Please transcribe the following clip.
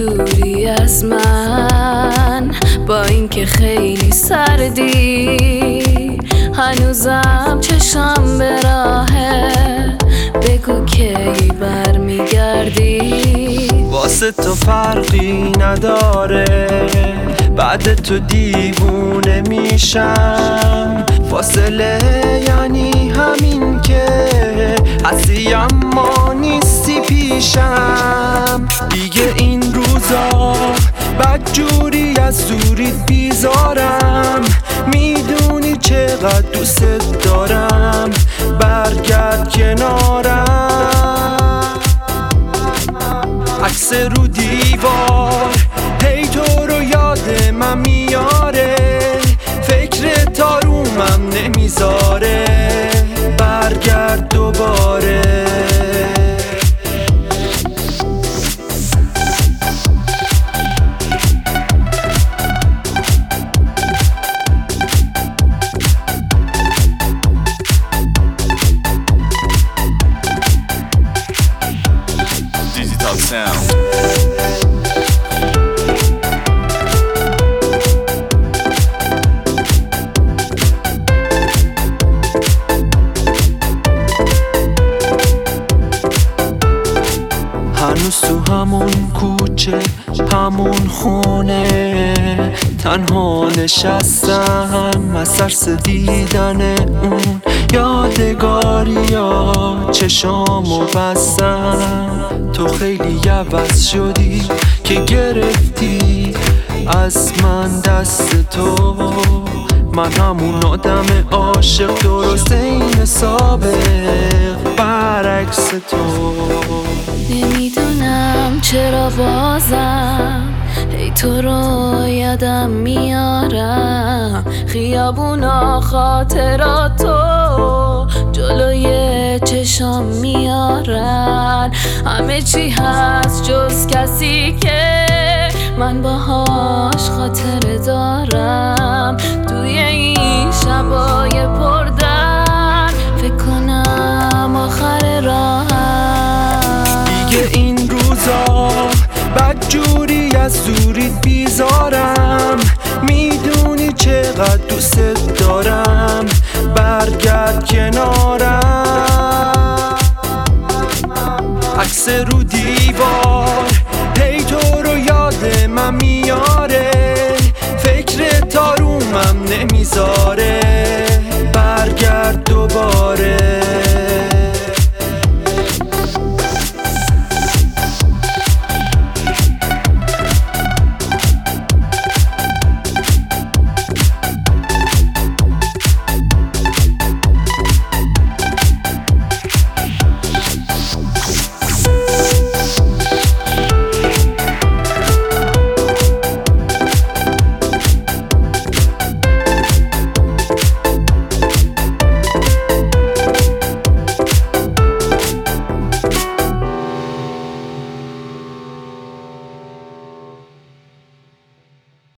دوری از من، با اینکه خیلی سردی هنوزم چشم به راهه. بگو کی برمیگردی؟ واسه تو فرقی نداره، بعد تو دیوونه میشم. فاصله یعنی همین که هستی اما نیستی پیشم. دیگه این روزا بدجوری از دوریت بیزارم. میدونی چقدر دوست دارم، برگرد کنارم. عکس رو دیوار هی تو رو یاد من میاره، فکر تارومم نمیذاره برگرد دوباره. Digital Sound. هنوز تو همون کوچه همون خونه تنها نشستم، از ترس دیدن اون یادگاری ها چشامو بستم. تو خیلی عوض شدی که گرفتی از من دست تو. من همون آدم عاشق درست این سابق برعکس تو. نمیدونم چرا بازم هی تو رو یادم میارم. خیابونا خاطراتو جلوی چشام میارن. همه چی هست جز کسی که من باهاش خاطره دارم. توی این شبای پردرد فکر کنم آخر راهم. دیگه این روزا بدجوری از دوریت بیزارم. میدونی چقدر دوست دارم، برگرد کنارم. عکس رو دیوار هی تو رو یاد من میاره، فکر تارومم نمیذاره